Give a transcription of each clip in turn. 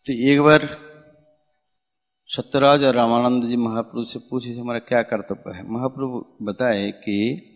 तो एक बार सत्यराज और रामानंद जी महाप्रभु से पूछे हमारा क्या कर्तव्य है। महाप्रभु बताए कि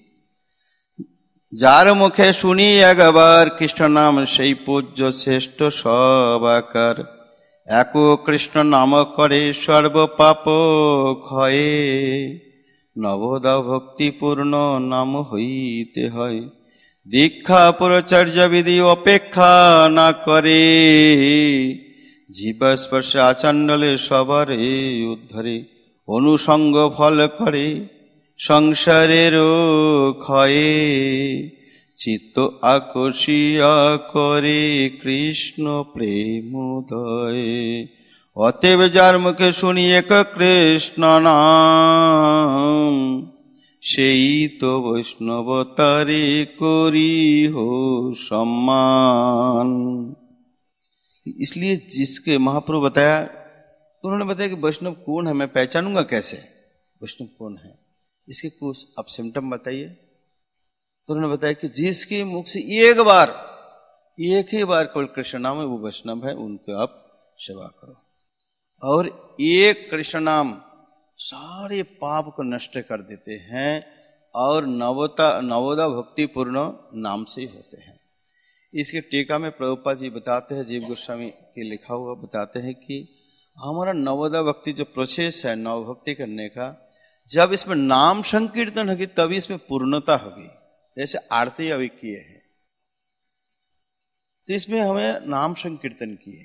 जार मुखे सुनी अगबार कृष्ण नाम সেই पूज्य শ্রেষ্ঠ সবাকার एको कृष्ण नाम करे सर्व पाप ক্ষয়ে नवोदा भक्तिपूर्ण नाम হইতে হয় दीक्षा पुरचर्य विधि अपेक्षा ना करे जीव स्पर्श आचंडले सबरे उद्धरे अनुसंग फल करे संसारेरो ক্ষয়ে चित्त আকর্ষিয়া करे कृष्ण प्रेमोदय अतएव जार मुखे सुनी एक कृष्ण नाम সেই তো वैष्णव तारे कोरी हो सम्मान। इसलिए जिसके महाप्रभु बताया, उन्होंने बताया कि वैष्णव कौन है, मैं पहचानूंगा कैसे वैष्णव कौन है, इसके कुछ आप सिम्टम बताइए। तो उन्होंने बताया कि जिसके मुख से एक ही बार केवल कृष्ण नाम है वो वैष्णव है, उनको आप सेवा करो। और एक कृष्ण नाम सारे पाप को नष्ट कर देते हैं और नवोदा भक्तिपूर्ण नाम से ही होते हैं। इसके टीका में प्रभुपाद जी बताते हैं, जीव गोस्वामी के लिखा हुआ बताते हैं कि हमारा नवोदा भक्ति जो प्रोसेस है नव भक्ति करने का, जब इसमें नाम संकीर्तन होगी तभी इसमें पूर्णता होगी। जैसे आरती अभी किए हैं तो इसमें हमें नाम संकीर्तन किए,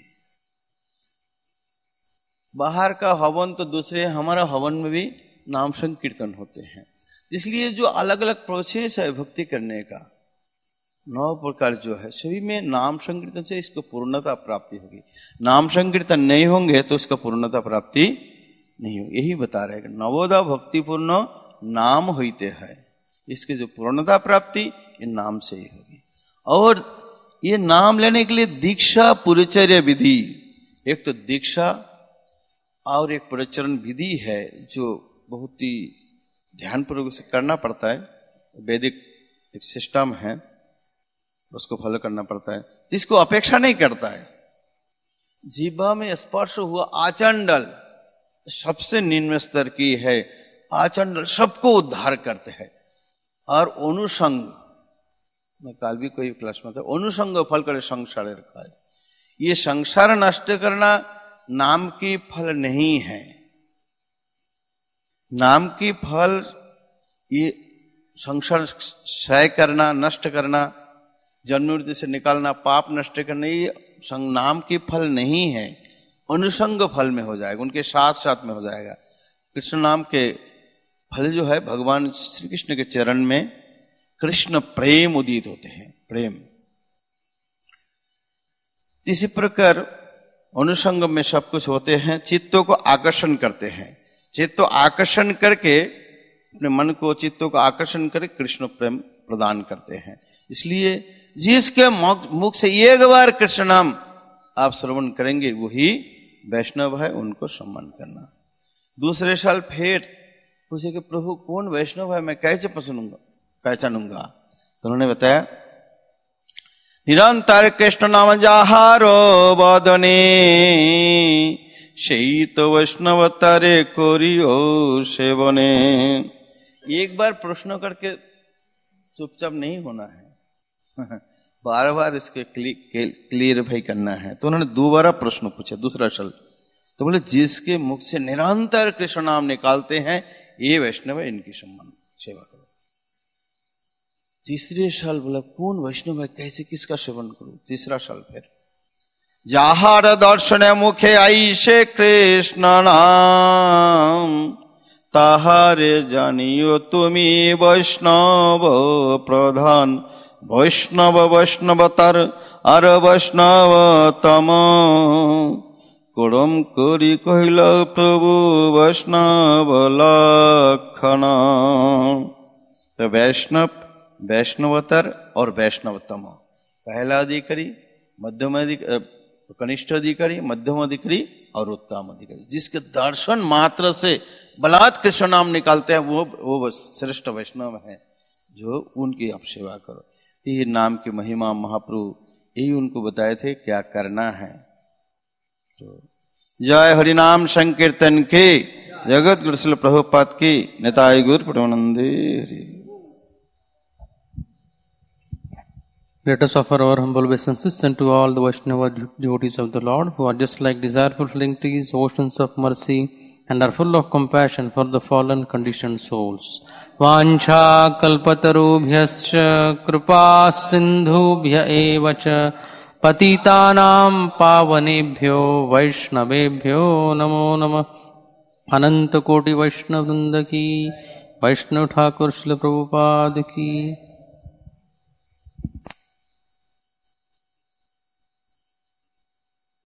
बाहर का हवन तो दूसरे, हमारा हवन में भी नाम संकीर्तन होते हैं। इसलिए जो अलग अलग प्रोसेस है भक्ति करने का 9 प्रकार जो है सभी में नाम संकीर्तन से इसको पूर्णता प्राप्ति होगी। नाम संकीर्तन नहीं होंगे तो उसका पूर्णता प्राप्ति नहीं होगी। यही बता रहे हैं नवोदा भक्तिपूर्ण नाम होते हैं, इसकी जो पूर्णता प्राप्ति इन नाम से ही होगी। और ये नाम लेने के लिए दीक्षा पुरचर्य विधि, एक तो दीक्षा और एक पुरचरण विधि है जो बहुत ही ध्यानपूर्वक से करना पड़ता है। वैदिक एक सिस्टम है, उसको फॉलो करना पड़ता है, इसको अपेक्षा नहीं करता है। जीवा में स्पर्श हुआ आचंडल सबसे निम्न स्तर की है, आचंडल सबको उद्धार करते हैं। और अनुसंग, मैं कल भी कोई क्लास में था, अनुसंग फल करे संसार रखा है। ये संसार नष्ट करना नाम की फल नहीं है। नाम की फल ये संसार क्षय करना, नष्ट करना, जन्म मृत्यु से निकालना, पाप नष्ट करना, ये नाम की फल नहीं है, अनुसंग फल में हो जाएगा, उनके साथ साथ में हो जाएगा। कृष्ण नाम के फल जो है भगवान श्री कृष्ण के चरण में कृष्ण प्रेम उदित होते हैं, प्रेम। इसी प्रकार अनुसंग में सब कुछ होते हैं, चित्तों को आकर्षण करते हैं। चित्त आकर्षण करके अपने मन को, चित्तों को आकर्षण करके कृष्ण प्रेम प्रदान करते हैं। इसलिए जिसके मुख से एक बार कृष्ण नाम आप श्रवण करेंगे वही वैष्णव है, उनको सम्मान करना। दूसरे साल फिर पूछे कि प्रभु कौन वैष्णव है, मैं कैसे पहचानूंगा। तो उन्होंने बताया निरंतर कृष्ण नाम जाहारो बदने সেই তো वैष्णव तारे कोरियो सेवने। एक बार प्रश्न करके चुपचाप नहीं होना है, बार बार इसके क्लियर भाई करना है। तो उन्होंने दोबारा प्रश्न पूछा दूसरा साल, तो बोले जिसके मुख से निरंतर कृष्ण नाम निकालते हैं ये वैष्णव है, इनकी सम्मान सेवा करो। तीसरे साल बोला कौन वैष्णव है, कैसे, किसका सेवन करूं। तीसरा साल फिर जाहार दर्शन मुखे आई से कृष्ण नाम ताहारे जानियो तुमी वैष्णव प्रधान वैष्णव वैष्णवतर और वैष्णव तम कुड़म करी कहिल प्रभु वैष्णव लक्षण। तो वैष्णव, वैष्णवतर और वैष्णवतम, पहला अधिकारी, मध्यम अधिकारी, कनिष्ठ अधिकारी, मध्यम अधिकारी और उत्तम अधिकारी। जिसके दर्शन मात्र से बलात् कृष्ण नाम निकालते हैं वो श्रेष्ठ वैष्णव है, जो उनकी आप सेवा करो। ये नाम की महिमा महाप्रभु यही उनको बताए थे क्या करना है। जय हरिनाम संकीर्तन की, जगत गुरु श्रील प्रभुपाद की, निताई गौर प्रेमानंदे Hari. Let us offer our humble obeisances to all the Vaishnava devotees of the Lord, who are just like desireful flowing trees, oceans of mercy, and are full of compassion for the fallen conditioned souls. Vancha kalpatarubhyascha kripa sindhubhya eva cha patitanam pavanebhyo vaishnavebhyo namo namah. अनंत कोटि वैष्णव वृंद की, वैष्णव ठाकुर श्रील प्रभुपाद की।